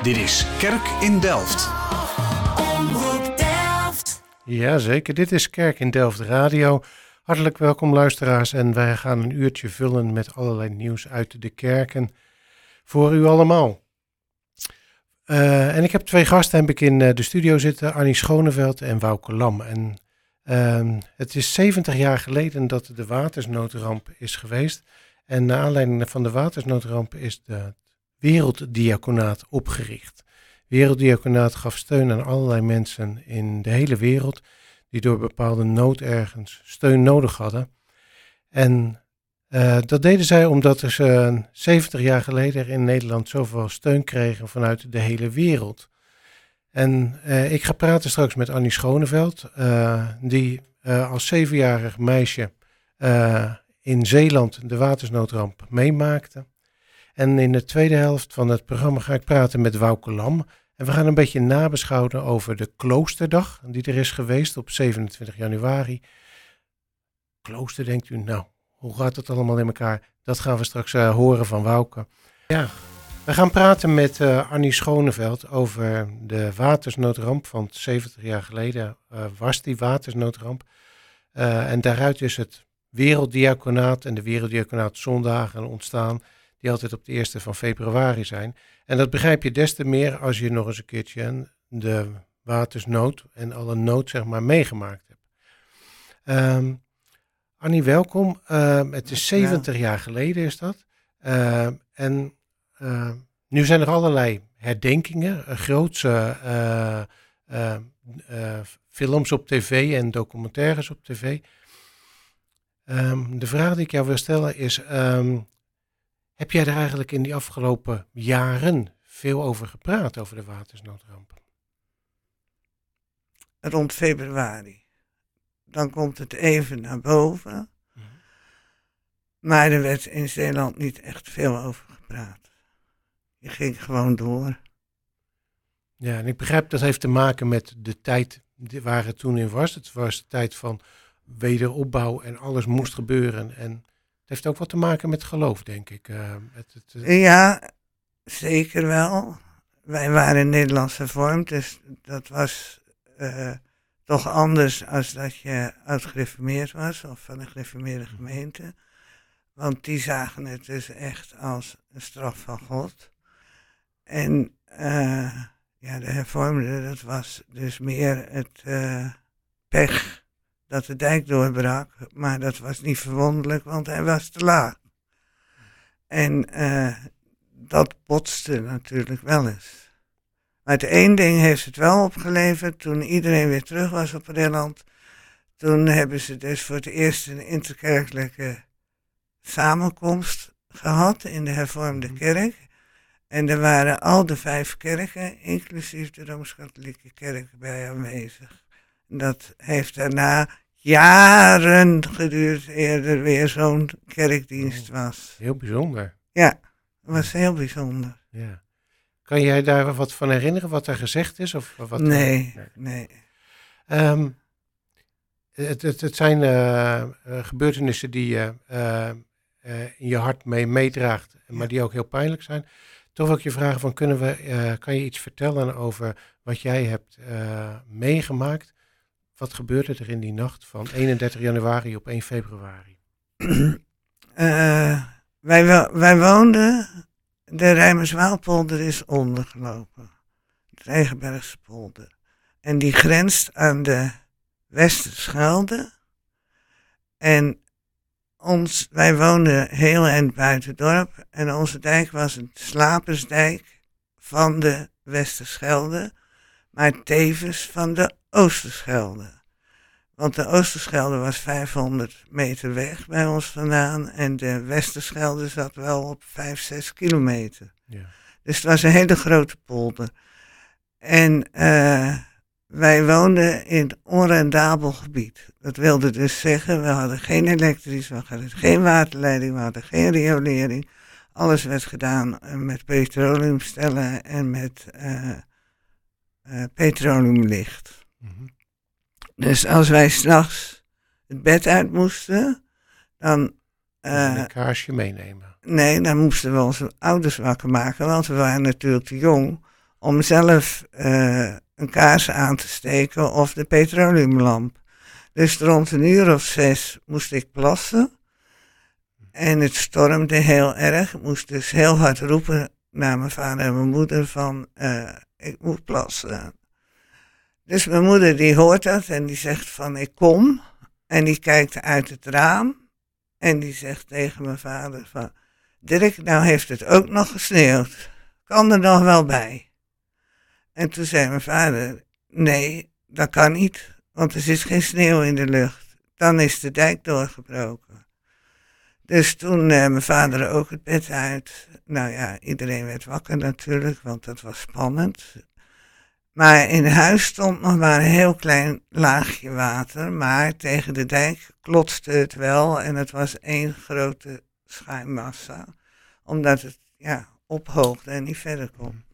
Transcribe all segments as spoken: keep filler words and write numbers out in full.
Dit is Kerk in Delft. Omroep Delft. Jazeker, dit is Kerk in Delft Radio. Hartelijk welkom luisteraars en wij gaan een uurtje vullen met allerlei nieuws uit de kerken voor u allemaal. Uh, en ik heb twee gasten heb ik in uh, de studio zitten, Annie Schoneveld en Wouke Lam. En uh, het is zeventig jaar geleden dat de watersnoodramp is geweest. En naar aanleiding van de watersnoodramp is de Werelddiaconaat opgericht. Werelddiaconaat gaf steun aan allerlei mensen in de hele wereld die door bepaalde nood ergens steun nodig hadden. En uh, dat deden zij omdat ze uh, zeventig jaar geleden in Nederland zoveel steun kregen vanuit de hele wereld. En uh, ik ga praten straks met Annie Schoneveld, uh, die uh, als zevenjarig meisje uh, in Zeeland de watersnoodramp meemaakte. En in de tweede helft van het programma ga ik praten met Wouke Lam. En we gaan een beetje nabeschouwen over de Kloosterdag, die er is geweest op zevenentwintig januari. Klooster, denkt u, nou, hoe gaat het allemaal in elkaar? Dat gaan we straks uh, horen van Wouke. Ja, we gaan praten met uh, Annie Schoneveld over de watersnoodramp van zeventig jaar geleden. Uh, was die watersnoodramp. Uh, en daaruit is het Werelddiaconaat en de Werelddiaconaat zondagen ontstaan, die altijd op de eerste van februari zijn. En dat begrijp je des te meer als je nog eens een keertje de watersnood en alle nood zeg maar meegemaakt hebt. Um, Annie, welkom. Uh, het is zeventig jaar geleden is dat. Uh, en uh, nu zijn er allerlei herdenkingen, uh, grootse uh, uh, uh, films op tv en documentaires op tv. Um, de vraag die ik jou wil stellen is, Um, heb jij er eigenlijk in die afgelopen jaren veel over gepraat, over de watersnoodramp? Rond februari. Dan komt het even naar boven. Mm-hmm. Maar er werd in Zeeland niet echt veel over gepraat. Je ging gewoon door. Ja, en ik begrijp dat heeft te maken met de tijd waar het toen in was. Het was de tijd van wederopbouw en alles moest gebeuren. En het heeft ook wat te maken met geloof, denk ik. Uh, het, het, uh... Ja, zeker wel. Wij waren Nederlands hervormd, dus dat was uh, toch anders als dat je oud-gereformeerd was of van een gereformeerde gemeente. Want die zagen het dus echt als een straf van God. En uh, ja, de hervormden, dat was dus meer het uh, pech dat de dijk doorbrak, maar dat was niet verwonderlijk, want hij was te laag. En uh, dat botste natuurlijk wel eens. Maar het één ding heeft het wel opgeleverd, toen iedereen weer terug was op Rilland, toen hebben ze dus voor het eerst een interkerkelijke samenkomst gehad in de hervormde kerk. En er waren al de vijf kerken, inclusief de Rooms-Katholieke kerk, bij aanwezig. En dat heeft daarna jaren geduurd eerder weer zo'n kerkdienst was. Heel bijzonder. Ja, dat was heel bijzonder. Ja. Kan jij daar wat van herinneren, wat er gezegd is? Of wat nee, er... nee. nee. Um, het, het, het zijn uh, gebeurtenissen die je uh, uh, in je hart mee meedraagt, maar ja, die ook heel pijnlijk zijn. Toch wil ik je vragen, van, kunnen we, uh, kan je iets vertellen over wat jij hebt uh, meegemaakt? Wat gebeurde er in die nacht van eenendertig januari op één februari? Uh, wij, wo- wij woonden, de Rijmerswaalpolder is ondergelopen. De Regenbergse polder. En die grenst aan de Westerschelde. En ons, wij woonden heel eind buiten het dorp. En onze dijk was een slapersdijk van de Westerschelde, maar tevens van de Oosterschelde. Want de Oosterschelde was vijfhonderd meter weg bij ons vandaan en de Westerschelde zat wel op vijf, zes kilometer. Ja. Dus het was een hele grote polder. En uh, wij woonden in een onrendabel gebied. Dat wilde dus zeggen, we hadden geen elektrisch, we hadden geen waterleiding, we hadden geen riolering. Alles werd gedaan met petroleumstellen en met uh, uh, petroleumlicht. Mm-hmm. Dus als wij 's nachts het bed uit moesten, dan Uh, een kaarsje meenemen. Nee, dan moesten we onze ouders wakker maken, want we waren natuurlijk te jong om zelf uh, een kaars aan te steken of de petroleumlamp. Dus rond een uur of zes moest ik plassen. En het stormde heel erg. Ik moest dus heel hard roepen naar mijn vader en mijn moeder van, uh, ik moet plassen. Dus mijn moeder die hoort dat en die zegt van, ik kom. En die kijkt uit het raam en die zegt tegen mijn vader van, Dirk, nou heeft het ook nog gesneeuwd. Kan er nog wel bij? En toen zei mijn vader, nee, dat kan niet, want er zit geen sneeuw in de lucht. Dan is de dijk doorgebroken. Dus toen uh, mijn vader ook het bed uit. Nou ja, iedereen werd wakker natuurlijk, want dat was spannend. Maar in huis stond nog maar een heel klein laagje water, maar tegen de dijk klotste het wel en het was één grote schuimmassa, omdat het ja, ophoogde en niet verder kon.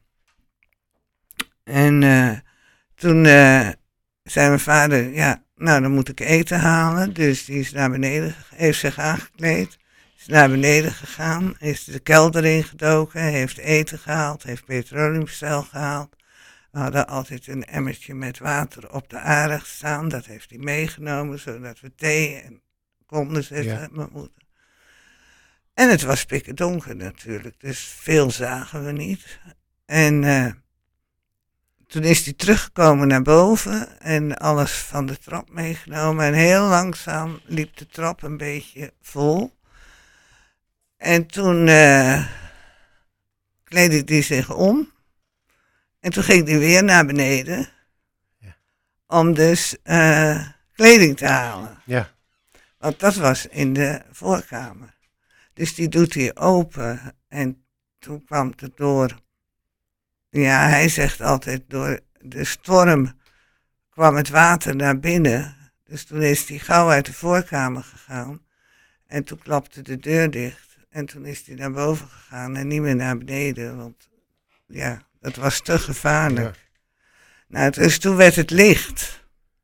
En uh, toen uh, zei mijn vader, ja, nou dan moet ik eten halen, dus die is naar beneden, heeft zich aangekleed, is naar beneden gegaan, is de kelder ingedoken, heeft eten gehaald, heeft petroleumstijl gehaald. We hadden altijd een emmertje met water op de aarde staan. Dat heeft hij meegenomen, zodat we thee en konden zetten, ja. Mijn moeder. En het was pikkerdonker natuurlijk, dus veel zagen we niet. En uh, toen is hij teruggekomen naar boven en alles van de trap meegenomen. En heel langzaam liep de trap een beetje vol. En toen uh, kleedde hij zich om. En toen ging hij weer naar beneden, ja. Om dus uh, kleding te halen. Ja. Want dat was in de voorkamer. Dus die doet hij open en toen kwam het door, ja hij zegt altijd door de storm kwam het water naar binnen. Dus toen is hij gauw uit de voorkamer gegaan en toen klapte de deur dicht. En toen is hij naar boven gegaan en niet meer naar beneden, want ja... Dat was te gevaarlijk. Ja. Nou, dus toen werd het licht.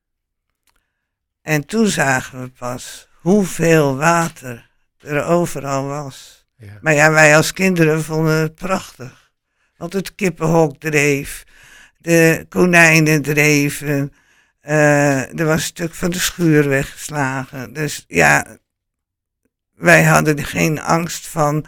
En toen zagen we pas hoeveel water er overal was. Ja. Maar ja, wij als kinderen vonden het prachtig. Want het kippenhok dreef, de konijnen dreven, uh, er was een stuk van de schuur weggeslagen. Dus ja, wij hadden geen angst van...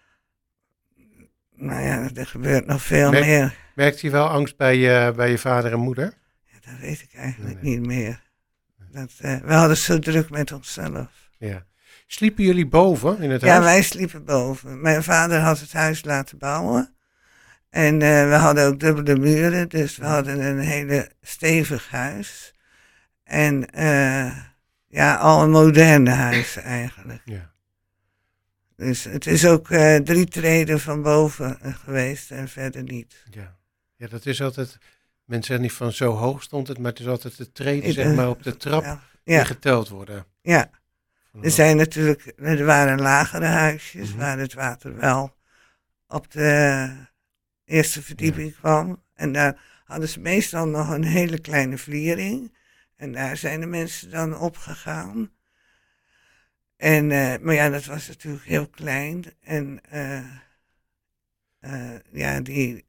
Nou ja, er gebeurt nog veel Merk, meer. Merkt je wel angst bij je, bij je vader en moeder? Ja, dat weet ik eigenlijk nee, nee. niet meer. Dat, uh, we hadden zo druk met onszelf. Ja. Sliepen jullie boven in het ja, huis? Ja, wij sliepen boven. Mijn vader had het huis laten bouwen. En uh, we hadden ook dubbele muren, dus we hadden een hele stevig huis. En uh, ja, al een moderne huis eigenlijk. Ja. Dus het is ook uh, drie treden van boven uh, geweest en verder niet. Ja. Ja, dat is altijd, mensen zeggen niet van zo hoog stond het, maar het is altijd de treden uh, zeg maar op de trap ja. die ja. geteld worden. Ja, er zijn natuurlijk, er waren lagere huisjes mm-hmm. waar het water wel op de eerste verdieping ja. kwam. En daar hadden ze meestal nog een hele kleine vliering. En daar zijn de mensen dan opgegaan. En, uh, maar ja, dat was natuurlijk heel klein. En uh, uh, ja, die,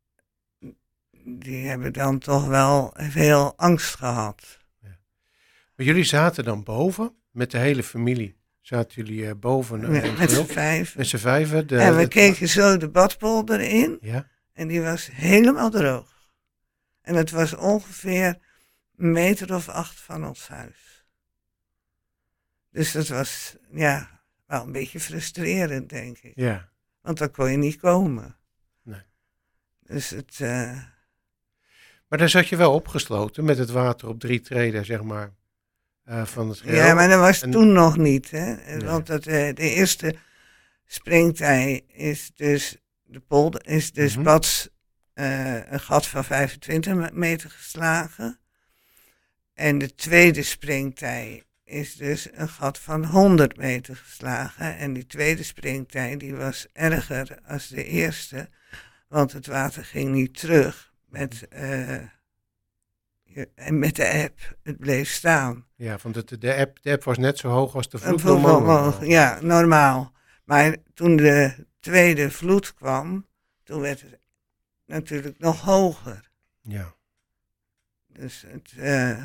die hebben dan toch wel veel angst gehad. Ja. Maar jullie zaten dan boven met de hele familie? Zaten jullie uh, boven? Uh, ja, met z'n vijven. Met z'n vijven. De, en we de, keken zo de badpolder in. Ja. En die was helemaal droog. En het was ongeveer een meter of acht van ons huis. Dus dat was, ja, wel een beetje frustrerend, denk ik. Ja. Want dan kon je niet komen. Nee. Dus het... Uh... Maar daar zat je wel opgesloten met het water op drie treden, zeg maar, uh, van het geheel. Ja, maar dat was en... toen nog niet, hè. Nee. Want dat, uh, de eerste springtij is dus, de polder, is dus mm-hmm. Bads uh, een gat van vijfentwintig meter geslagen. En de tweede springtij is dus een gat van honderd meter geslagen. En die tweede springtij die was erger als de eerste. Want het water ging niet terug met, uh, en met de eb. Het bleef staan. Ja, want het, de, eb, de eb was net zo hoog als de vloed. Normaal. Ja, normaal. Maar toen de tweede vloed kwam, toen werd het natuurlijk nog hoger. Ja. Dus het, uh,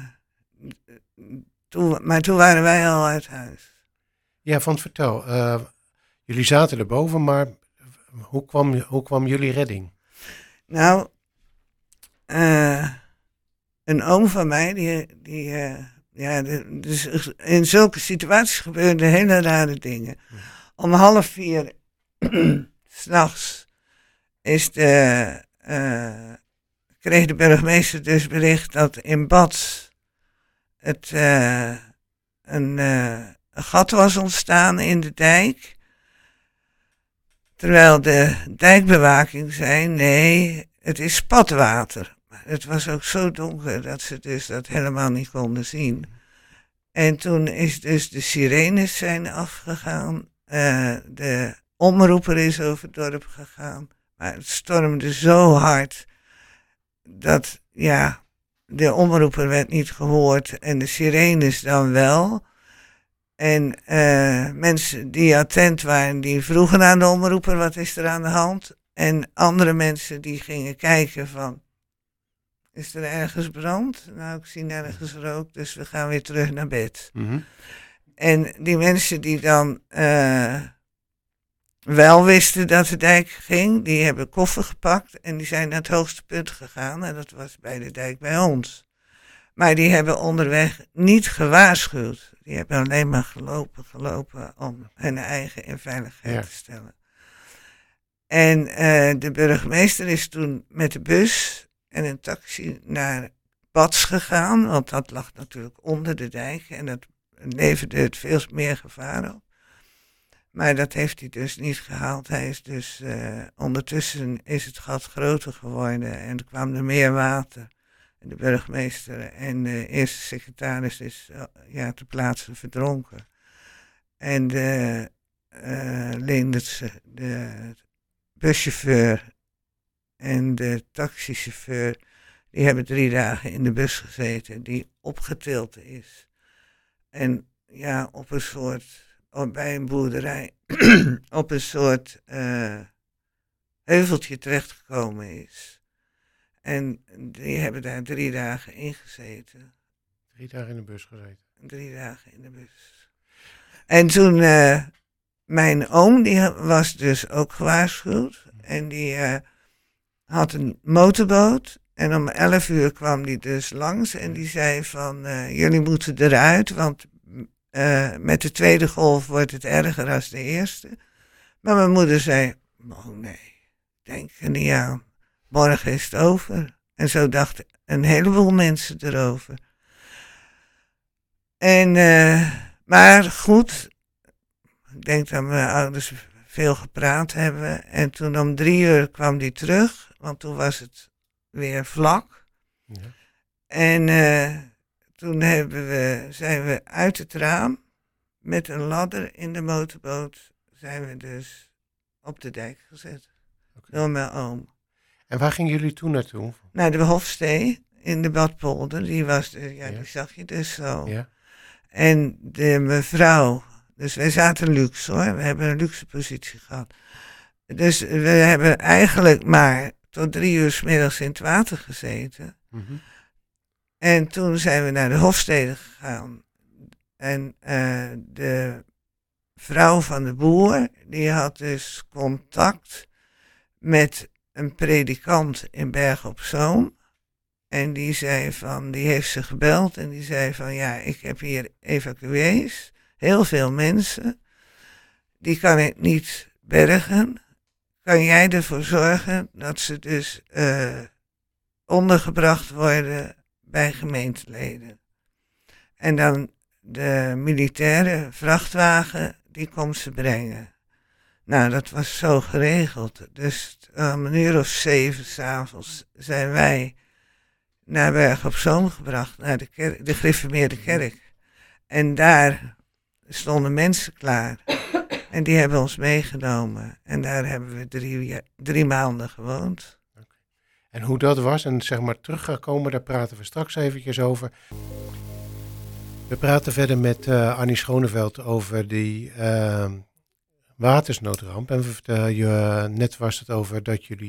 toen, maar toen waren wij al uit huis. Ja, want vertel. Uh, jullie zaten erboven, maar hoe kwam, hoe kwam jullie redding? Nou, uh, een oom van mij, die, die uh, ja, de, dus in zulke situaties gebeurden hele rare dingen. Ja. Om half vier s'nachts is de, uh, kreeg de burgemeester dus bericht dat in Bad het, uh, een, uh, een gat was ontstaan in de dijk. Terwijl de dijkbewaking zei, nee, het is spatwater. Maar het was ook zo donker dat ze dus dat helemaal niet konden zien. En toen is dus de sirenes zijn afgegaan. Uh, de omroeper is over het dorp gegaan. Maar het stormde zo hard dat, ja, de omroeper werd niet gehoord en de sirenes dan wel. En uh, mensen die attent waren, die vroegen aan de omroeper, wat is er aan de hand? En andere mensen die gingen kijken van, is er ergens brand? Nou, ik zie nergens rook, dus we gaan weer terug naar bed. Mm-hmm. En die mensen die dan uh, wel wisten dat de dijk ging, die hebben koffer gepakt en die zijn naar het hoogste punt gegaan. En dat was bij de dijk bij ons. Maar die hebben onderweg niet gewaarschuwd. Die hebben alleen maar gelopen, gelopen om hun eigen in veiligheid ja. te stellen. En uh, de burgemeester is toen met de bus en een taxi naar Bats gegaan. Want dat lag natuurlijk onder de dijk en dat leverde het veel meer gevaar op. Maar dat heeft hij dus niet gehaald. Hij is dus, uh, ondertussen is het gat groter geworden en er kwam er meer water. De burgemeester en de eerste secretaris is uh, ja, ter plaatse verdronken. En de, uh, Leendertse, de buschauffeur en de taxichauffeur, die hebben drie dagen in de bus gezeten, die opgetild is. En ja, op een soort, op, bij een boerderij, op een soort uh, heuveltje terechtgekomen is. En die hebben daar drie dagen in gezeten. Drie dagen in de bus gezeten? Drie dagen in de bus. En toen, uh, mijn oom, die was dus ook gewaarschuwd. En die uh, had een motorboot. En om elf uur kwam die dus langs. En die zei van, uh, jullie moeten eruit. Want uh, met de tweede golf wordt het erger dan de eerste. Maar mijn moeder zei, oh nee, denk er niet aan. Morgen is het over. En zo dachten een heleboel mensen erover. En, uh, maar goed, ik denk dat mijn ouders veel gepraat hebben. En toen om drie uur kwam die terug, want toen was het weer vlak. Ja. En uh, toen hebben we, zijn we uit het raam met een ladder in de motorboot, zijn we dus op de dijk gezet. Okay. Door mijn oom. En waar gingen jullie toen naartoe? Naar de Hofstee in de Badpolder. Die was, de, ja, ja, die zag je dus zo. Ja. En de mevrouw, dus wij zaten luxe hoor, we hebben een luxe positie gehad. Dus we hebben eigenlijk maar tot drie uur 's middags in het water gezeten. Mm-hmm. En toen zijn we naar de Hofstede gegaan. En uh, de vrouw van de boer, die had dus contact met een predikant in Bergen op Zoom. En die zei van, die heeft ze gebeld en die zei van, ja, ik heb hier evacuees, heel veel mensen, die kan ik niet bergen. Kan jij ervoor zorgen dat ze dus uh, ondergebracht worden bij gemeenteleden? En dan de militaire vrachtwagen, die komt ze brengen. Nou, dat was zo geregeld. Dus om een uur of zeven 's avonds zijn wij naar Bergen op Zoom gebracht, naar de, kerk, de gereformeerde kerk. En daar stonden mensen klaar. En die hebben ons meegenomen. En daar hebben we drie, drie maanden gewoond. Okay. En hoe dat was en zeg maar teruggekomen, daar praten we straks eventjes over. We praten verder met uh, Annie Schoneveld over die uh, watersnoodramp. En we vertelden je, uh, net was het over dat jullie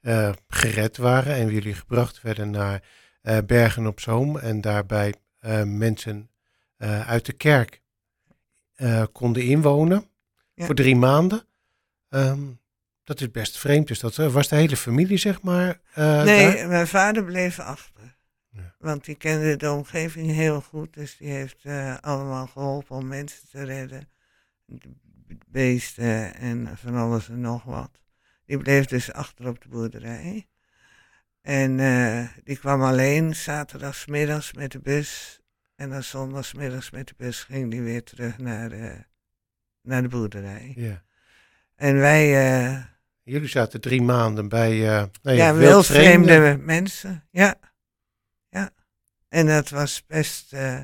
uh, gered waren en jullie gebracht werden naar uh, Bergen op Zoom en daarbij uh, mensen uh, uit de kerk uh, konden inwonen ja. voor drie maanden. Um, dat is best vreemd. Dus dat was de hele familie, zeg maar. Uh, nee, daar? Mijn vader bleef achter. Ja. Want die kende de omgeving heel goed. Dus die heeft uh, allemaal geholpen om mensen te redden. Beesten en van alles en nog wat. Die bleef dus achter op de boerderij. En uh, die kwam alleen zaterdagsmiddags met de bus. En dan zondagsmiddags met de bus ging die weer terug naar, uh, naar de boerderij. Ja. En wij... Uh, Jullie zaten drie maanden bij uh, nou ja, ja, wel vreemde mensen. Ja. ja. En dat was best uh,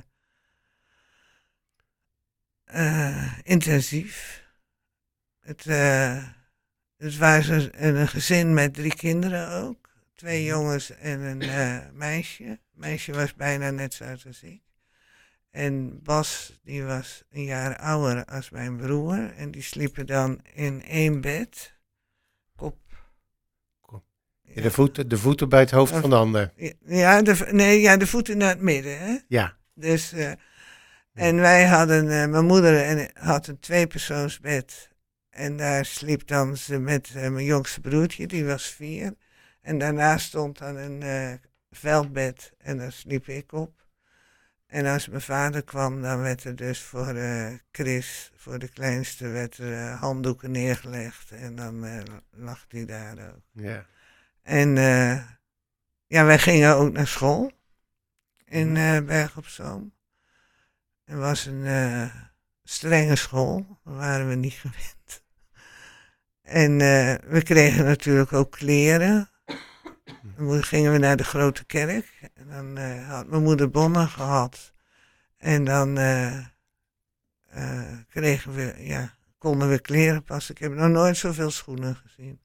uh, intensief. Het, uh, het was een, een gezin met drie kinderen ook. Twee jongens en een uh, meisje. Het meisje was bijna net zo oud als ik. En Bas, die was een jaar ouder als mijn broer. En die sliepen dan in één bed. Kop. Kop. Ja, de, voeten, de voeten bij het hoofd of, van de ander. Ja, de, nee, ja, de voeten naar het midden. Hè? Ja. Dus, uh, en wij hadden, uh, mijn moeder en, had een tweepersoonsbed. En daar sliep dan ze met uh, mijn jongste broertje, die was vier. En daarnaast stond dan een uh, veldbed en daar sliep ik op. En als mijn vader kwam, dan werd er dus voor uh, Chris, voor de kleinste, werd er uh, handdoeken neergelegd. En dan uh, lag hij daar ook. Ja. En uh, ja, wij gingen ook naar school in uh, Bergen op Zoom. Het was een uh, strenge school, daar waren we niet gewend. En uh, we kregen natuurlijk ook kleren. Dan gingen we naar de grote kerk. En dan uh, had mijn moeder bonnen gehad. En dan uh, uh, kregen we, ja, konden we kleren passen. Ik heb nog nooit zoveel schoenen gezien.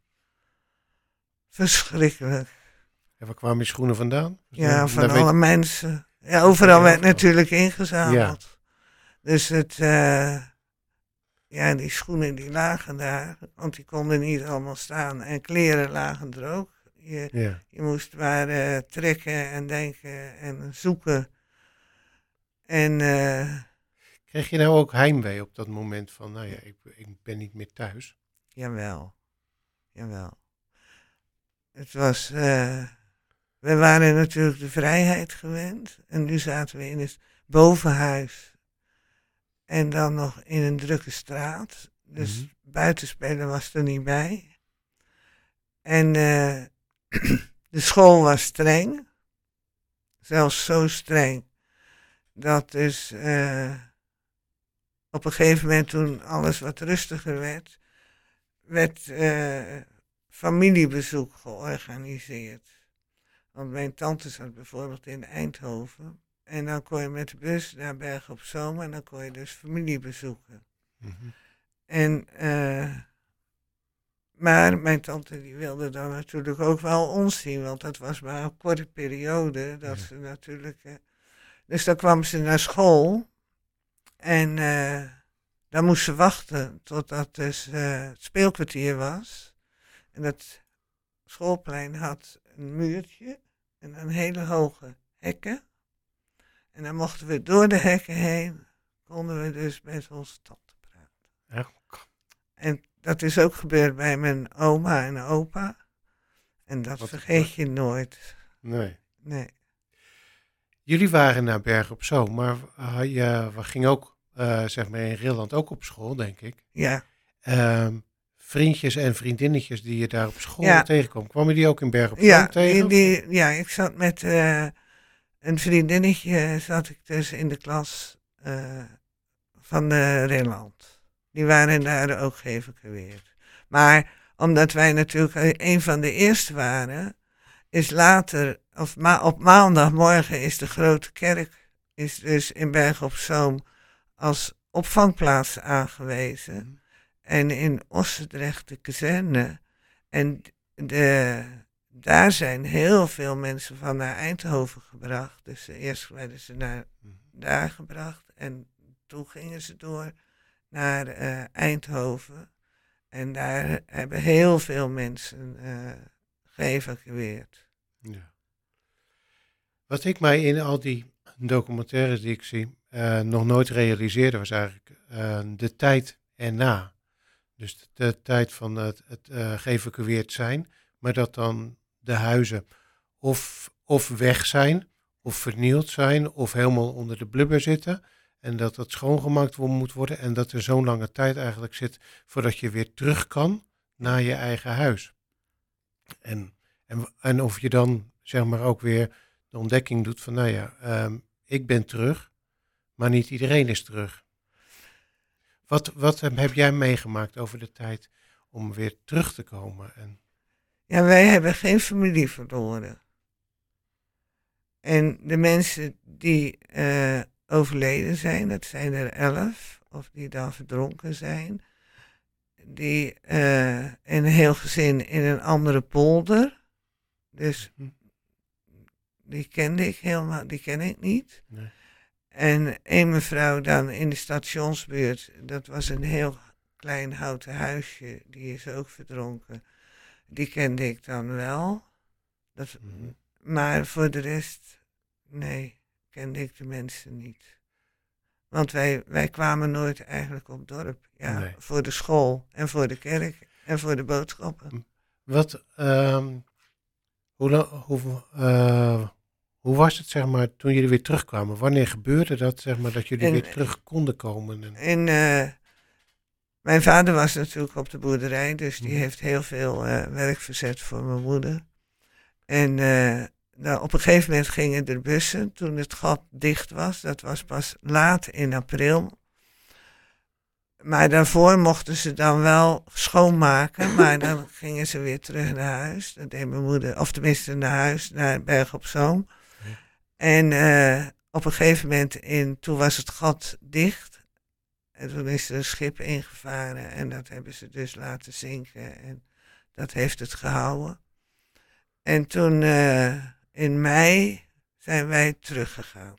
Verschrikkelijk. En waar kwamen die schoenen vandaan? Ja, van alle weet... mensen. Ja, overal werd natuurlijk ingezameld. Ja. Dus het, uh, ja, die schoenen die lagen daar. Want die konden niet allemaal staan. En kleren lagen er ook. Je, ja. je moest maar uh, trekken en denken en zoeken. En, uh, kreeg je nou ook heimwee op dat moment van, nou ja, ik, ik ben niet meer thuis? Jawel, jawel. Het was, uh, we waren natuurlijk de vrijheid gewend. En nu zaten we in het bovenhuis. En dan nog in een drukke straat. Dus mm-hmm. buitenspelen was er niet bij. En... Uh, de school was streng, zelfs zo streng, dat dus uh, op een gegeven moment toen alles wat rustiger werd, werd uh, familiebezoek georganiseerd. Want mijn tante zat bijvoorbeeld in Eindhoven en dan kon je met de bus naar Bergen op Zoom en dan kon je dus familie bezoeken. Mm-hmm. En... Uh, Maar mijn tante die wilde dan natuurlijk ook wel ons zien, want dat was maar een korte periode dat ja. ze natuurlijk... Uh, dus dan kwam ze naar school en uh, dan moest ze wachten totdat dus, uh, het speelkwartier was. En dat schoolplein had een muurtje en een hele hoge hekken. En dan mochten we door de hekken heen, konden we dus met onze tante praten. Ja. En dat is ook gebeurd bij mijn oma en opa. En dat Wat vergeet je nooit. Nee. Nee. Jullie waren naar Bergen op Zoom, maar uh, je ging ook, uh, zeg maar, in Rilland ook op school, denk ik. Ja. Uh, vriendjes en vriendinnetjes die je daar op school ja. tegenkwam, kwamen die ook in Bergen op Zoom ja, tegen? Die, die, ja, ik zat met uh, een vriendinnetje, zat ik dus in de klas uh, van de Rilland. Die waren daar ook geëvacueerd. Maar omdat wij natuurlijk een van de eerste waren, is later, of ma- op maandagmorgen is de grote kerk, is dus in Bergen op Zoom als opvangplaats aangewezen. Mm. En in Ossendrecht de kazerne. En de, daar zijn heel veel mensen van naar Eindhoven gebracht. Dus eerst werden ze naar mm. daar gebracht en toen gingen ze door naar uh, Eindhoven. En daar hebben heel veel mensen uh, geëvacueerd. Ja. Wat ik mij in al die documentaires die ik zie uh, nog nooit realiseerde was eigenlijk uh, de tijd erna. Dus de, de tijd van het, het uh, geëvacueerd zijn, maar dat dan de huizen of, of weg zijn, of vernield zijn, of helemaal onder de blubber zitten. En dat dat schoongemaakt moet worden en dat er zo'n lange tijd eigenlijk zit voordat je weer terug kan naar je eigen huis. En, en, en of je dan zeg maar ook weer de ontdekking doet van nou ja, um, ik ben terug, maar niet iedereen is terug. Wat, wat heb jij meegemaakt over de tijd om weer terug te komen? En... Ja, wij hebben geen familie verloren. En de mensen die uh, overleden zijn, dat zijn er elf, of die dan verdronken zijn, die uh, in een heel gezin in een andere polder. Dus die kende ik helemaal, die ken ik niet. Nee. En een mevrouw dan in de stationsbuurt, dat was een heel klein houten huisje, die is ook verdronken. Die kende ik dan wel. Dat, Mm-hmm. Maar voor de rest, nee, kende ik de mensen niet. Want wij, wij kwamen nooit eigenlijk op dorp. Ja, Nee. Voor de school en voor de kerk en voor de boodschappen. Wat, um, hoe, hoe, uh, hoe was het zeg maar toen jullie weer terugkwamen? Wanneer gebeurde dat zeg maar dat jullie En, weer terug konden komen? En... En uh, mijn vader was natuurlijk op de boerderij, dus die Mm. heeft heel veel uh, werk verzet voor mijn moeder. En uh, nou, op een gegeven moment gingen er bussen toen het gat dicht was. Dat was pas laat in april. Maar daarvoor mochten ze dan wel schoonmaken, maar dan gingen ze weer terug naar huis. Dat deed mijn moeder, of tenminste naar huis, naar Berg op Zoom. Ja. En uh, op een gegeven moment, in, toen was het gat dicht. En toen is er een schip ingevaren en dat hebben ze dus laten zinken. En dat heeft het gehouden. En toen uh, in mei zijn wij teruggegaan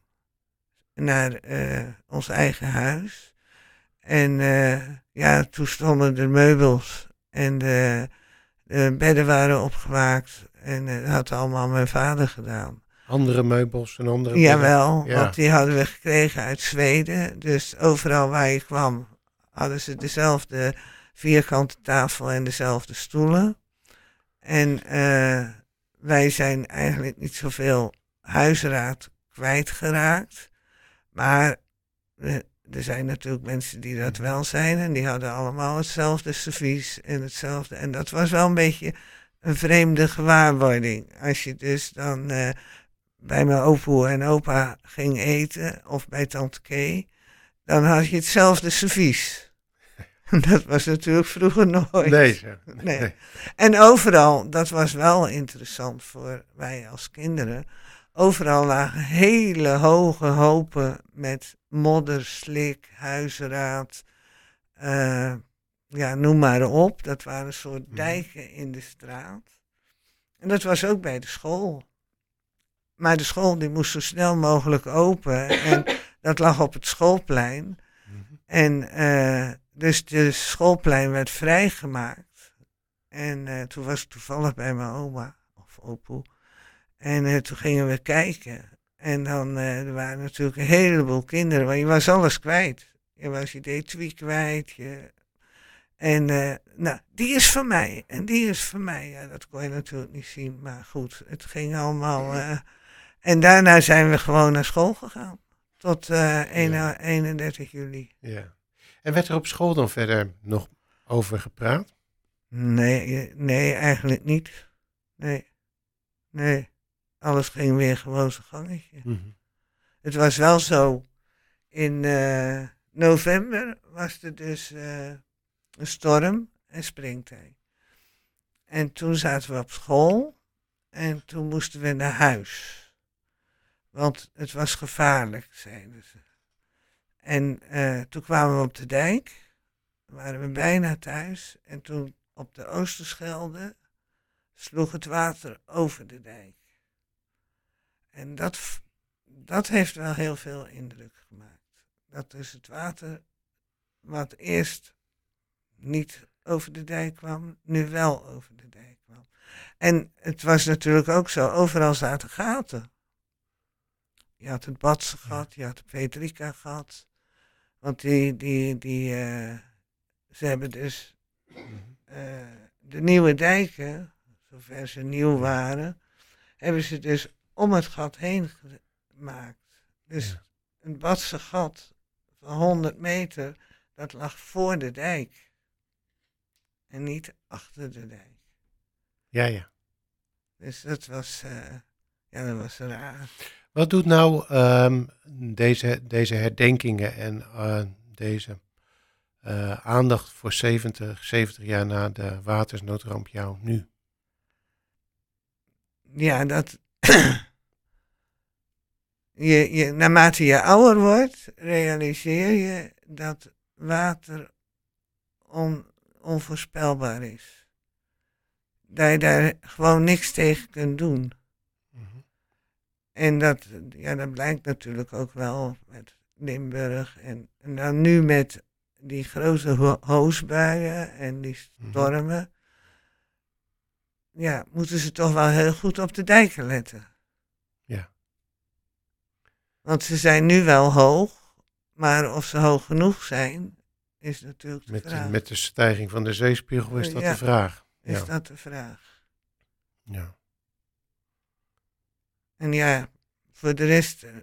naar uh, ons eigen huis. En uh, ja, toen stonden de meubels en de, de bedden waren opgemaakt. En uh, dat had allemaal mijn vader gedaan. Andere meubels en andere... Jawel, ja. want die hadden we gekregen uit Zweden. Dus overal waar je kwam hadden ze dezelfde vierkante tafel en dezelfde stoelen. En uh, wij zijn eigenlijk niet zoveel huisraad kwijtgeraakt. Maar uh, er zijn natuurlijk mensen die dat wel zijn. En die hadden allemaal hetzelfde servies en hetzelfde. En dat was wel een beetje een vreemde gewaarwording. Als je dus dan... Uh, bij mijn opoe en opa ging eten, of bij tante Kee, dan had je hetzelfde servies. Dat was natuurlijk vroeger nooit. Nee, zeg. Nee. nee. En overal, dat was wel interessant voor wij als kinderen, overal lagen hele hoge hopen met modder, slik, huisraad, uh, ja, noem maar op. Dat waren een soort dijken in de straat. En dat was ook bij de school. Maar de school die moest zo snel mogelijk open. En dat lag op het schoolplein. Mm-hmm. En uh, dus de schoolplein werd vrijgemaakt. En uh, toen was ik toevallig bij mijn oma, of opoe. En uh, toen gingen we kijken. En dan uh, er waren natuurlijk een heleboel kinderen. Want je was alles kwijt. Je was je etui kwijt. Je... En uh, nou, die is van mij. En die is van mij. Ja, dat kon je natuurlijk niet zien. Maar goed, het ging allemaal... Uh, En daarna zijn we gewoon naar school gegaan. Tot uh, eenendertig juli. Ja. En werd er op school dan verder nog over gepraat? Nee, nee, eigenlijk niet. Nee. Nee. Alles ging weer gewoon zijn gangetje. Mm-hmm. Het was wel zo. In uh, november was er dus uh, een storm en springtij. En toen zaten we op school. En toen moesten we naar huis. Want het was gevaarlijk, zeiden ze. En uh, toen kwamen we op de dijk. Waren we bijna thuis. En toen op de Oosterschelde sloeg het water over de dijk. En dat, dat heeft wel heel veel indruk gemaakt. Dat is het water wat eerst niet over de dijk kwam, nu wel over de dijk kwam. En het was natuurlijk ook zo, overal zaten gaten. Je had het Badse gat, je had het Petrika gat. Want die, die, die, uh, ze hebben dus uh, de nieuwe dijken, zover ze nieuw waren, hebben ze dus om het gat heen gemaakt. Dus Ja. een Badse gat van honderd meter, dat lag voor de dijk. En niet achter de dijk. Ja, ja. Dus dat was, uh, ja, dat was raar. Wat doet nou um, deze, deze herdenkingen en uh, deze uh, aandacht voor zeventig, zeventig jaar na de watersnoodramp jou nu? Ja, dat... je, je, naarmate je ouder wordt, realiseer je dat water on, onvoorspelbaar is. Dat je daar gewoon niks tegen kunt doen. Mm-hmm. En dat, ja, dat blijkt natuurlijk ook wel met Limburg. En, en dan nu met die grote ho- hoosbuien en die stormen. Mm-hmm. Ja, moeten ze toch wel heel goed op de dijken letten. Ja. Want ze zijn nu wel hoog, maar of ze hoog genoeg zijn, is natuurlijk de met, vraag. Met de stijging van de zeespiegel is dat ja, de vraag. Is ja. dat de vraag. Ja. En ja, voor de rest... Uh,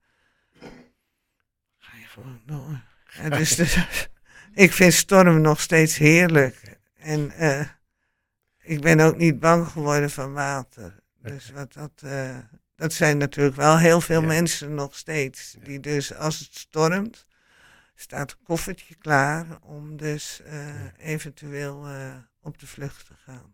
ga je gewoon door. Ja, dus de, ik vind stormen nog steeds heerlijk. En uh, ik ben ook niet bang geworden van water. Dus wat dat... Uh, dat zijn natuurlijk wel heel veel ja. mensen nog steeds. Die ja. dus als het stormt, staat een koffertje klaar om dus uh, ja. eventueel uh, op de vlucht te gaan.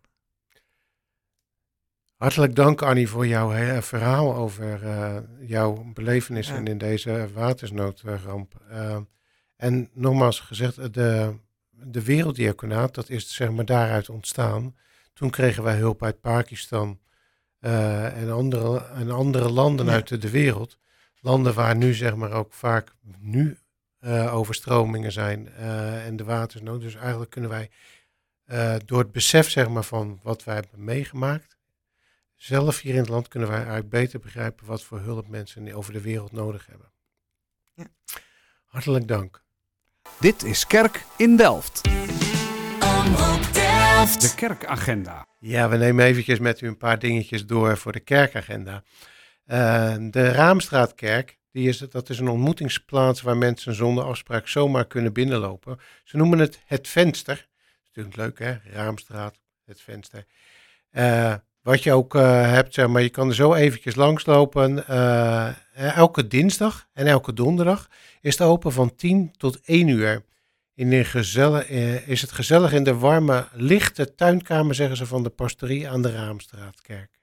Hartelijk dank, Annie, voor jouw uh, verhaal over uh, jouw belevenissen ja. in deze watersnoodramp. Uh, en nogmaals gezegd, de, de werelddiaconaat, dat is zeg maar daaruit ontstaan. Toen kregen wij hulp uit Pakistan uh, en, andere, en andere landen ja. uit de, de wereld. Landen waar nu zeg maar ook vaak nu uh, overstromingen zijn uh, en de watersnood. Dus eigenlijk kunnen wij uh, door het besef zeg maar van wat wij hebben meegemaakt, zelf hier in het land kunnen wij eigenlijk beter begrijpen wat voor hulp mensen over de wereld nodig hebben. Ja. Hartelijk dank. Dit is Kerk in Delft. Omroep Delft. De kerkagenda. Ja, we nemen eventjes met u een paar dingetjes door voor de kerkagenda. Uh, de Raamstraatkerk, die is, dat is een ontmoetingsplaats waar mensen zonder afspraak zomaar kunnen binnenlopen. Ze noemen het Het Venster. Natuurlijk leuk hè, Raamstraat, Het Venster. Uh, Wat je ook uh, hebt, zeg maar, je kan er zo eventjes langslopen. Uh, elke dinsdag en elke donderdag is het open van tien tot één uur. In een gezellig, uh, is het gezellig in de warme, lichte tuinkamer, zeggen ze, van de pastorie aan de Raamstraatkerk.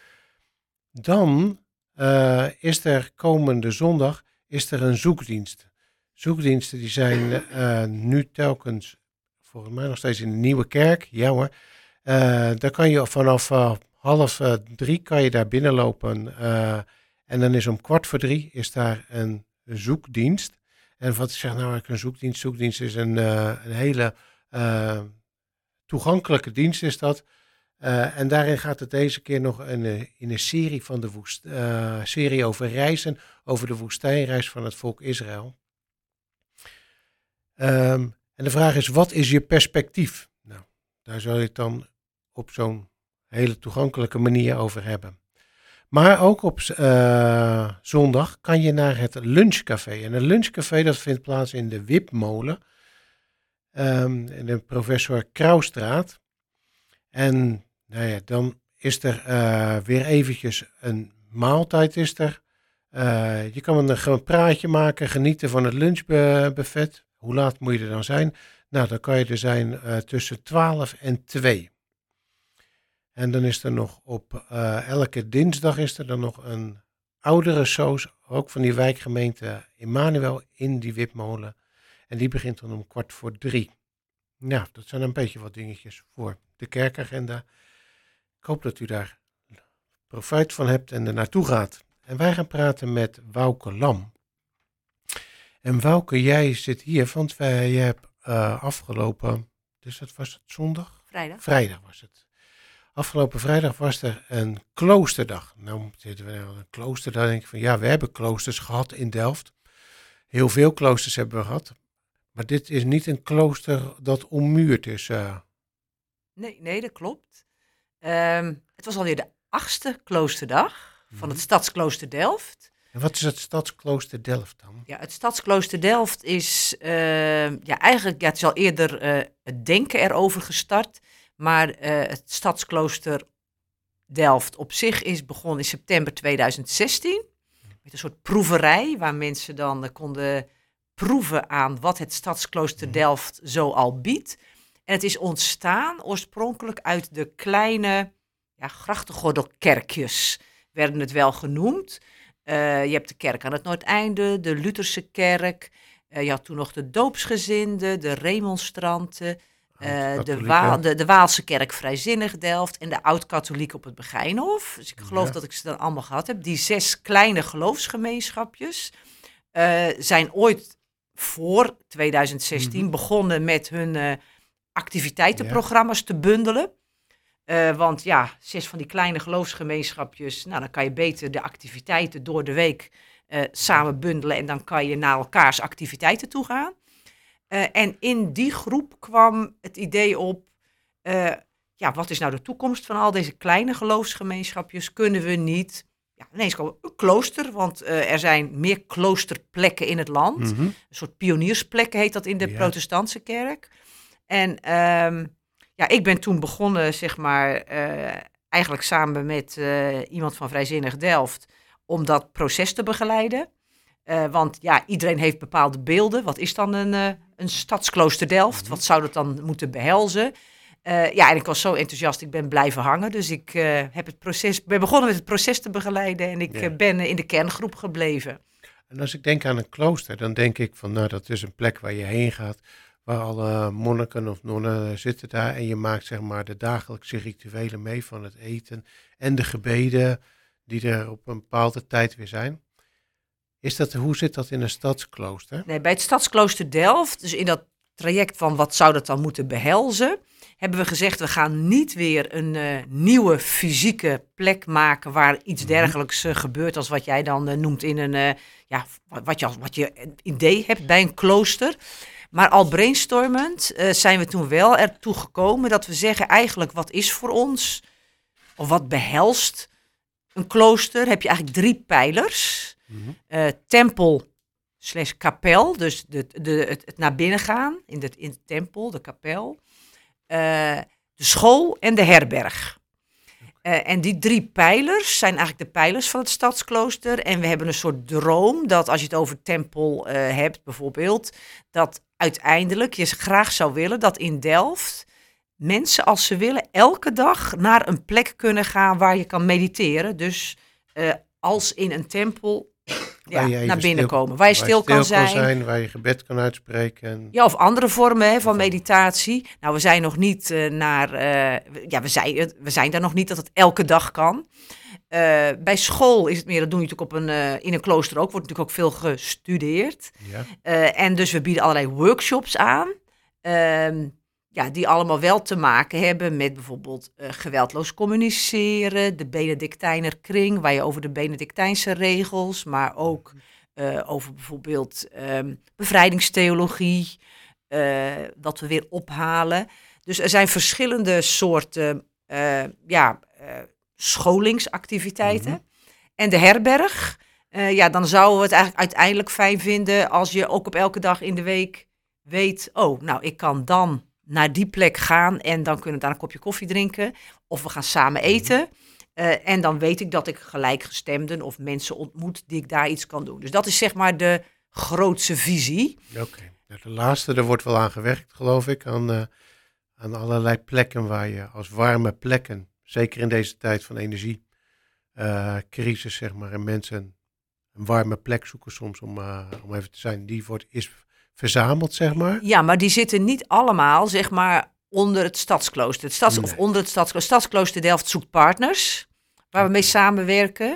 Dan uh, is er komende zondag is er een zoekdienst. Zoekdiensten die zijn uh, nu telkens, volgens mij nog steeds in de Nieuwe Kerk. Ja hoor. Uh, daar kan je vanaf... Uh, Half uh, drie kan je daar binnenlopen uh, en dan is om kwart voor drie is daar een zoekdienst. En wat ik zeg nou eigenlijk een zoekdienst? Zoekdienst is een, uh, een hele uh, toegankelijke dienst is dat. Uh, en daarin gaat het deze keer nog een, in een serie, van de woest, uh, serie over reizen, over de woestijnreis van het volk Israël. Um, en de vraag is, wat is je perspectief? Nou, daar zal je het dan op zo'n hele toegankelijke manier over hebben. Maar ook op uh, zondag kan je naar het lunchcafé. En een lunchcafé dat vindt plaats in de Wipmolen. Um, in de Professor Krauwstraat. En nou ja, dan is er uh, weer eventjes een maaltijd is er. Uh, je kan een, een praatje maken, genieten van het lunchbuffet. Hoe laat moet je er dan zijn? Nou, dan kan je er zijn uh, tussen twaalf en twee. En dan is er nog op uh, elke dinsdag is er dan nog een oudere soos, ook van die wijkgemeente Emmanuel in die Wipmolen. En die begint dan om kwart voor drie. Nou, dat zijn een beetje wat dingetjes voor de kerkagenda. Ik hoop dat u daar profijt van hebt en er naartoe gaat. En wij gaan praten met Wouke Lam. En Wouke, jij zit hier, want wij, je hebt uh, afgelopen Dus dat was het zondag? Vrijdag. Vrijdag was het. Afgelopen vrijdag was er een kloosterdag. Nou zitten we nou een kloosterdag. Dan denk ik van ja, we hebben kloosters gehad in Delft. Heel veel kloosters hebben we gehad. Maar dit is niet een klooster dat ommuurd is. Uh. Nee, nee, dat klopt. Um, het was alweer de achtste kloosterdag van het Stadsklooster Delft. En wat is het Stadsklooster Delft dan? Ja, het Stadsklooster Delft is uh, ja, eigenlijk, ja, het is al eerder uh, het denken erover gestart. Maar uh, het Stadsklooster Delft op zich is begonnen in september tweeduizend zestien. Met een soort proeverij waar mensen dan uh, konden proeven aan wat het Stadsklooster Delft zo al biedt. En het is ontstaan oorspronkelijk uit de kleine ja, grachtengordelkerkjes, werden het wel genoemd. Uh, je hebt de kerk aan het Noordeinde, de Lutherse kerk. Uh, je had toen nog de doopsgezinden, de remonstranten, uh, de, Wa- de, de Waalse kerk Vrijzinnig Delft en de oud-katholiek op het Begijnhof. Dus ik geloof ja. dat ik ze dan allemaal gehad heb. Die zes kleine geloofsgemeenschapjes uh, zijn ooit voor tweeduizend zestien mm-hmm. begonnen met hun uh, activiteitenprogramma's ja. te bundelen. Uh, want ja, zes van die kleine geloofsgemeenschapjes, nou dan kan je beter de activiteiten door de week uh, samen bundelen en dan kan je naar elkaars activiteiten toe gaan. Uh, en in die groep kwam het idee op, uh, ja, wat is nou de toekomst van al deze kleine geloofsgemeenschapjes? Kunnen we niet, ja, ineens komen een klooster, want uh, er zijn meer kloosterplekken in het land. Mm-hmm. Een soort pioniersplekken heet dat in de ja. protestantse kerk. En um, ja, ik ben toen begonnen, zeg maar, uh, eigenlijk samen met uh, iemand van Vrijzinnig Delft, om dat proces te begeleiden. Uh, want ja, iedereen heeft bepaalde beelden. Wat is dan een, uh, een stadsklooster Delft? Mm-hmm. Wat zou dat dan moeten behelzen? Uh, ja, en ik was zo enthousiast, ik ben blijven hangen. Dus ik uh, heb het proces, ben begonnen met het proces te begeleiden en ik ja. uh, ben uh, in de kerngroep gebleven. En als ik denk aan een klooster, dan denk ik van, nou, dat is een plek waar je heen gaat, waar alle monniken of nonnen zitten daar en je maakt zeg maar de dagelijkse rituelen mee van het eten en de gebeden die er op een bepaalde tijd weer zijn. Is dat, hoe zit dat in een stadsklooster? Nee, bij het Stadsklooster Delft, dus in dat traject van wat zou dat dan moeten behelzen, hebben we gezegd we gaan niet weer een uh, nieuwe fysieke plek maken waar iets dergelijks uh, gebeurt als wat jij dan uh, noemt in een, uh, ja, wat je, als, wat je idee hebt bij een klooster. Maar al brainstormend uh, zijn we toen wel ertoe gekomen dat we zeggen eigenlijk wat is voor ons, of wat behelst een klooster, heb je eigenlijk drie pijlers. Mm-hmm. Uh, tempel slash kapel, dus de, de, het, het naar binnen gaan in de, in de tempel, de kapel. Uh, de school en de herberg. Uh, en die drie pijlers zijn eigenlijk de pijlers van het stadsklooster. En we hebben een soort droom dat als je het over tempel uh, hebt bijvoorbeeld, dat uiteindelijk je graag zou willen dat in Delft mensen als ze willen elke dag naar een plek kunnen gaan waar je kan mediteren. Dus uh, als in een tempel ja, naar binnen stil, komen. Waar je stil, waar je stil kan, kan zijn. zijn. Waar je gebed kan uitspreken. En... Ja, of andere vormen hè, van meditatie. Nou, we zijn nog niet uh, naar... Uh, ja, we zijn, we zijn daar nog niet dat het elke dag kan. Uh, bij school is het meer, dat doen je natuurlijk op een, uh, in een klooster ook. Wordt natuurlijk ook veel gestudeerd. Ja. Uh, en dus we bieden allerlei workshops aan. Uh, ja, die allemaal wel te maken hebben met bijvoorbeeld uh, geweldloos communiceren, de Benedictijnerkring, waar je over de Benedictijnse regels, maar ook uh, over bijvoorbeeld um, bevrijdingstheologie, uh, dat we weer ophalen. Dus er zijn verschillende soorten uh, ja, uh, scholingsactiviteiten. Mm-hmm. En de herberg, uh, ja, dan zouden we het eigenlijk uiteindelijk fijn vinden als je ook op elke dag in de week weet, oh, nou, ik kan dan naar die plek gaan en dan kunnen we daar een kopje koffie drinken. Of we gaan samen eten. Uh, en dan weet ik dat ik gelijkgestemden of mensen ontmoet die ik daar iets kan doen. Dus dat is zeg maar de grootste visie. Oké, okay. Nou, de laatste, er wordt wel aan gewerkt, geloof ik. Aan, uh, aan allerlei plekken waar je als warme plekken, zeker in deze tijd van energiecrisis, uh, zeg maar, en mensen een warme plek zoeken soms om, uh, om even te zijn. Die wordt, is verzameld, zeg maar. Ja, maar die zitten niet allemaal, zeg maar, onder het stadsklooster. Het stads, nee. Of onder het stadsklooster. Stadsklooster Delft zoekt partners, waar we mee samenwerken.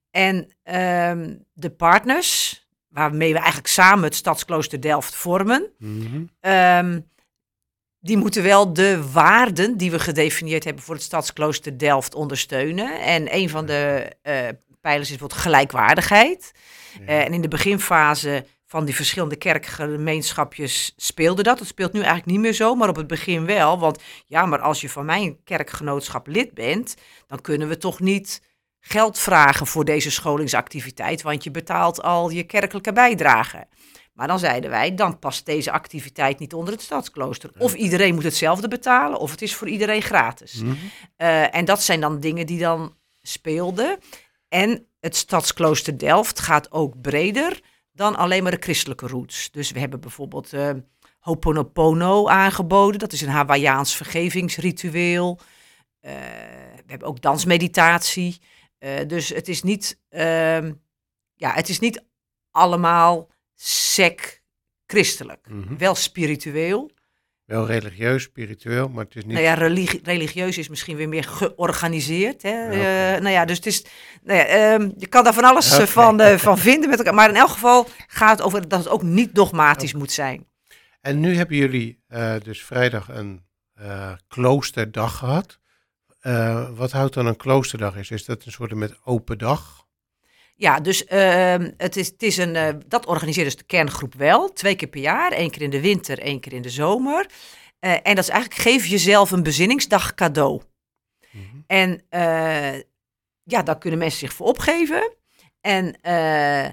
En um, de partners, waarmee we eigenlijk samen het stadsklooster Delft vormen, mm-hmm. um, die moeten wel de waarden die we gedefinieerd hebben voor het Stadsklooster Delft ondersteunen. En een van de uh, pijlers is bijvoorbeeld gelijkwaardigheid. Ja. Uh, en in de beginfase van die verschillende kerkgemeenschapjes speelde dat. Dat speelt nu eigenlijk niet meer zo, maar op het begin wel. Want ja, maar als je van mijn kerkgenootschap lid bent, dan kunnen we toch niet geld vragen voor deze scholingsactiviteit, want je betaalt al je kerkelijke bijdrage. Maar dan zeiden wij, dan past deze activiteit niet onder het Stadsklooster. Of iedereen moet hetzelfde betalen, of het is voor iedereen gratis. Mm-hmm. Uh, en dat zijn dan dingen die dan speelden. En het Stadsklooster Delft gaat ook breder dan alleen maar de christelijke roots. Dus we hebben bijvoorbeeld uh, Ho'oponopono aangeboden. Dat is een Hawaiiaans vergevingsritueel. Uh, we hebben ook dansmeditatie. Uh, dus het is niet, uh, ja, het is niet allemaal sec christelijk. Mm-hmm. Wel spiritueel. Wel religieus, spiritueel, maar het is niet... Nou ja, religi- religieus is misschien weer meer georganiseerd. Hè? Ja, okay. uh, nou ja, dus het is, nou ja, um, je kan daar van alles Okay. uh, van, uh, van vinden met elkaar. Maar in elk geval gaat het over dat het ook niet dogmatisch Okay. moet zijn. En nu hebben jullie uh, dus vrijdag een uh, kloosterdag gehad. Uh, wat houdt dan een kloosterdag? Is, is dat een soort met open dag? Ja, dus uh, het is, het is een, uh, dat organiseert dus de kerngroep wel. Twee keer per jaar, één keer in de winter, één keer in de zomer. Uh, en dat is eigenlijk, geef jezelf een bezinningsdag cadeau. Mm-hmm. En uh, ja, daar kunnen mensen zich voor opgeven. En uh,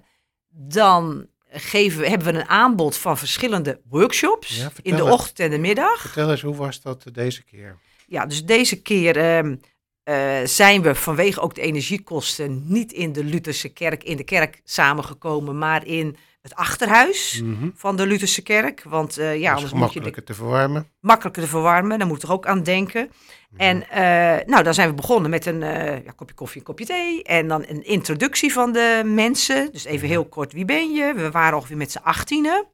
dan geven we, hebben we een aanbod van verschillende workshops Ja, in de eens. ochtend en de middag. Vertel eens, hoe was dat deze keer? Ja, dus deze keer... Uh, Uh, zijn we vanwege ook de energiekosten niet in de Lutherse kerk, in de kerk samengekomen, maar in het achterhuis Mm-hmm. van de Lutherse kerk. Want uh, ja, dat is anders moet je gemakkelijker te verwarmen. makkelijker te verwarmen, daar moet je er ook aan denken. Mm-hmm. En uh, nou, dan zijn we begonnen met een uh, ja, kopje koffie, een kopje thee en dan een introductie van de mensen. Dus even heel kort, wie ben je? We waren ongeveer met z'n achttienen.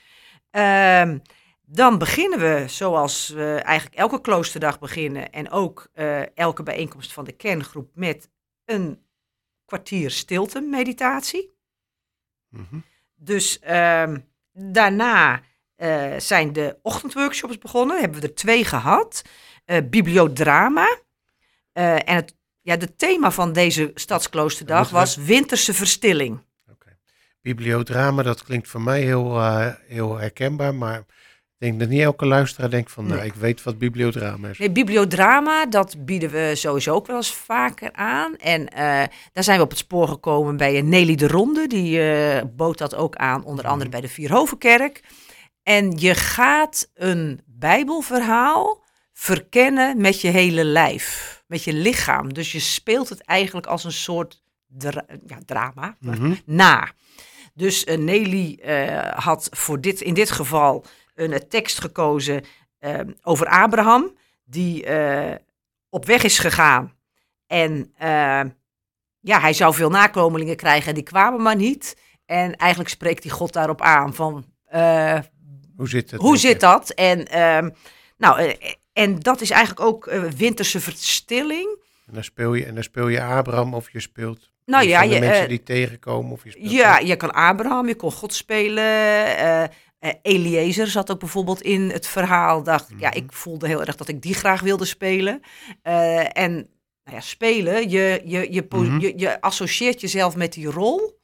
Uh, Dan beginnen we, zoals we eigenlijk elke kloosterdag beginnen en ook uh, elke bijeenkomst van de kerngroep, met een kwartier stilte meditatie. Mm-hmm. Dus uh, daarna uh, zijn de ochtendworkshops begonnen, hebben we er twee gehad. Uh, bibliodrama. Uh, en het ja, de thema van deze Stadskloosterdag was winterse verstilling. Okay. Bibliodrama, dat klinkt voor mij heel, uh, heel herkenbaar, maar... Ik denk dat niet elke luisteraar denkt van, nou, nee. ik weet wat bibliodrama is. Nee, bibliodrama, dat bieden we sowieso ook wel eens vaker aan. En uh, daar zijn we op het spoor gekomen bij Nelly de Ronde. Die uh, bood dat ook aan, onder andere bij de Vierhovenkerk. En je gaat een Bijbelverhaal verkennen met je hele lijf, met je lichaam. Dus je speelt het eigenlijk als een soort dra- ja, drama Mm-hmm. na. Dus uh, Nelly uh, had voor dit, in dit geval... een tekst gekozen uh, over Abraham, die uh, op weg is gegaan. En uh, ja, hij zou veel nakomelingen krijgen en die kwamen maar niet. En eigenlijk spreekt hij God daarop aan van... Uh, hoe zit het? Hoe zit dat? En, uh, nou, uh, en dat is eigenlijk ook uh, winterse verstilling. En dan, speel je, en dan speel je Abraham of je speelt... Nou ja, van de je, mensen uh, die tegenkomen of je speelt... Ja, je kan Abraham, je kon God spelen... Uh, Uh, Eliezer zat ook bijvoorbeeld in het verhaal. Dacht, mm-hmm. ja, ik voelde heel erg dat ik die graag wilde spelen. Uh, en nou ja, spelen, je, je, je, mm-hmm. je, je associeert jezelf met die rol.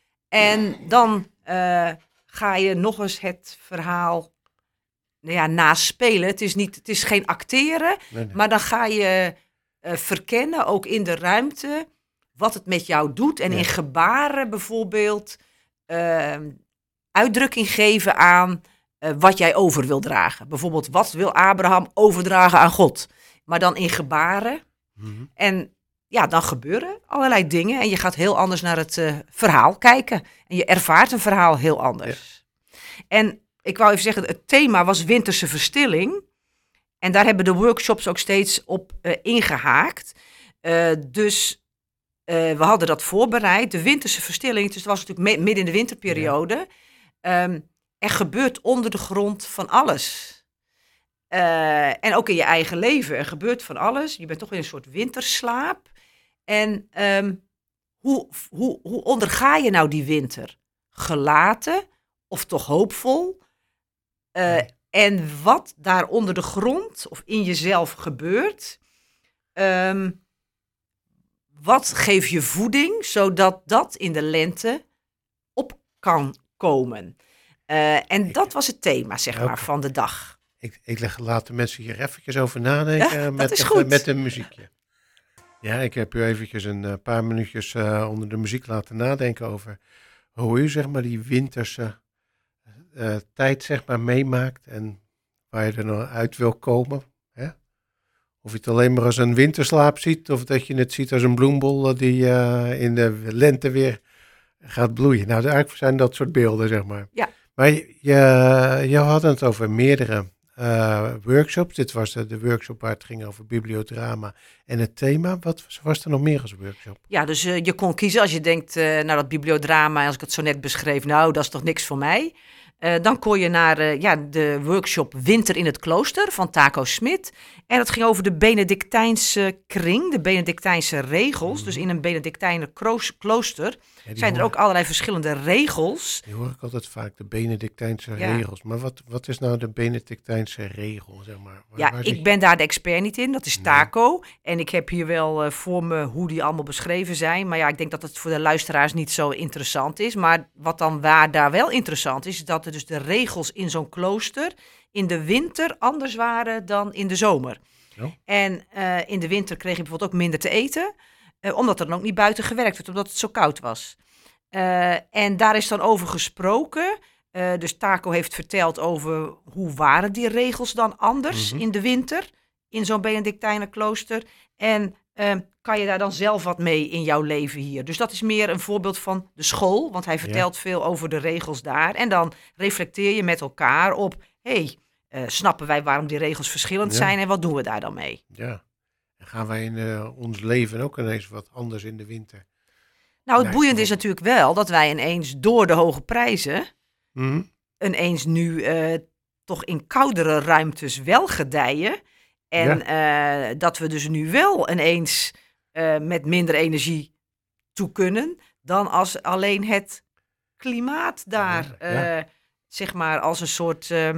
En dan uh, ga je nog eens het verhaal nou ja, naspelen. Het is, niet, het is geen acteren, nee, nee. Maar dan ga je uh, verkennen, ook in de ruimte, wat het met jou doet. En ja. in gebaren bijvoorbeeld... Uh, uitdrukking geven aan uh, wat jij over wil dragen. Bijvoorbeeld, wat wil Abraham overdragen aan God? Maar dan in gebaren. Mm-hmm. En ja, dan gebeuren allerlei dingen. En je gaat heel anders naar het uh, verhaal kijken. En je ervaart een verhaal heel anders. Ja. En ik wou even zeggen, het thema was winterse verstilling. En daar hebben de workshops ook steeds op uh, ingehaakt. Uh, dus uh, we hadden dat voorbereid. De winterse verstilling, dus het was natuurlijk me- midden in de winterperiode... Ja. Um, er gebeurt onder de grond van alles. Uh, en ook in je eigen leven. Er gebeurt van alles. Je bent toch in een soort winterslaap. En um, hoe, hoe, hoe onderga je nou die winter? Gelaten of toch hoopvol? Uh, en wat daar onder de grond of in jezelf gebeurt. Um, wat geeft je voeding, zodat dat in de lente op kan komen. Uh, en dat was het thema, zeg okay. maar, van de dag. Ik, ik leg, laat de mensen hier eventjes over nadenken Ja, met, dat is de, goed. met een muziekje. Ja, ik heb u eventjes een uh, paar minuutjes uh, onder de muziek laten nadenken over hoe u, zeg maar, die winterse uh, tijd, zeg maar, meemaakt en waar je er nou uit wil komen. Hè? Of je het alleen maar als een winterslaap ziet, of dat je het ziet als een bloembol die uh, in de lente weer gaat bloeien. Nou, eigenlijk zijn dat soort beelden, zeg maar. Ja. Maar je, je had het over meerdere uh, workshops. Dit was de, de workshop waar het ging over bibliodrama en het thema. Wat was, was er nog meer als workshop? Ja, dus uh, je kon kiezen als je denkt, uh, nou dat bibliodrama, als ik het zo net beschreef, nou dat is toch niks voor mij. Uh, dan kon je naar uh, ja, de workshop Winter in het Klooster van Taco Smit. En dat ging over de Benedictijnse kring, de Benedictijnse regels. Mm-hmm. Dus in een Benedictijner kroos, klooster ja, zijn er ook allerlei verschillende regels. Die hoor ik altijd vaak, de Benedictijnse ja. regels. Maar wat, wat is nou de Benedictijnse regel, zeg maar? Waar, ja, waar ik je... ben daar de expert niet in, dat is Nee. Taco. En ik heb hier wel uh, voor me hoe die allemaal beschreven zijn. Maar ja, ik denk dat het voor de luisteraars niet zo interessant is. Maar wat dan waar daar wel interessant is, is dat er dus de regels in zo'n klooster in de winter anders waren dan in de zomer. Ja. En uh, in de winter kreeg je bijvoorbeeld ook minder te eten, uh, omdat er dan ook niet buiten gewerkt werd, omdat het zo koud was. Uh, en daar is dan over gesproken. Uh, dus Taco heeft verteld over hoe waren die regels dan anders Mm-hmm. in de winter in zo'n Benedictijner klooster. En uh, kan je daar dan zelf wat mee in jouw leven hier? Dus dat is meer een voorbeeld van de school, want hij vertelt ja. veel over de regels daar. En dan reflecteer je met elkaar op, hé, hey, uh, snappen wij waarom die regels verschillend Ja. zijn en wat doen we daar dan mee? Ja, en gaan wij in uh, ons leven ook ineens wat anders in de winter? Nou, het Nee, boeiende nee. is natuurlijk wel dat wij ineens door de hoge prijzen, Mm-hmm. ineens nu uh, toch in koudere ruimtes wel gedijen. En ja. uh, dat we dus nu wel ineens uh, met minder energie toe kunnen dan als alleen het klimaat daar, Ja, ja. Uh, zeg maar, als een soort uh,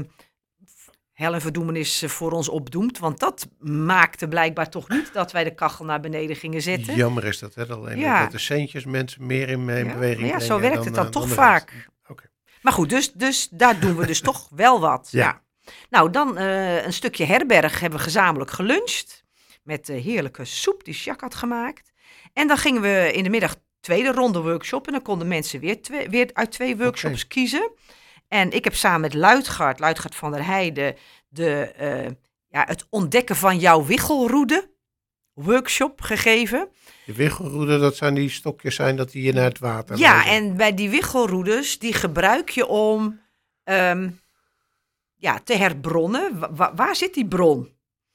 hel en verdoemenis voor ons opdoemt. Want dat maakte blijkbaar toch niet dat wij de kachel naar beneden gingen zetten. Jammer is dat, hè? Alleen Ja. dat de centjes mensen meer in, in Ja, beweging ja, brengen. zo werkt dan, het dan uh, toch de vaak. rest. Oké. Maar goed, dus, dus daar doen we dus toch wel wat. Ja. Ja. Nou, dan uh, een stukje herberg hebben we gezamenlijk geluncht. Met de heerlijke soep die Jacques had gemaakt. En dan gingen we in de middag tweede ronde workshop. En dan konden mensen weer, twee, weer uit twee workshops Okay. kiezen. En ik heb samen met Luitgard, Luitgard van der Heijden, de, uh, ja, het ontdekken van jouw wiggelroede workshop gegeven. De wiggelroeden, dat zijn die stokjes zijn dat die je naar het water Ja, leiden. en bij die wiggelroedes, die gebruik je om um, ja, te herbronnen. Wa- wa- waar zit die bron?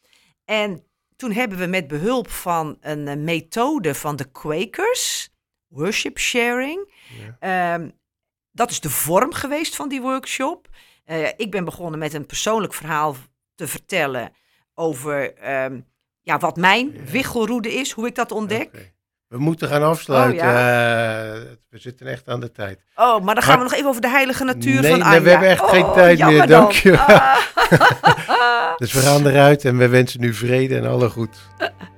En toen hebben we met behulp van een uh, methode van de Quakers, worship sharing. Ja. Um, dat is de vorm geweest van die workshop. Uh, ik ben begonnen met een persoonlijk verhaal te vertellen over um, ja, wat mijn Ja. wiggelroede is, hoe ik dat ontdek. Okay. We moeten gaan afsluiten. Oh, Uh, we zitten echt aan de tijd. Oh, maar dan gaan Maar- we nog even over de heilige natuur Nee, van nee, Anja. we hebben echt oh, geen tijd meer, jammer dan. dankjewel. Ah. Dus we gaan eruit en we wensen u vrede en alle goed.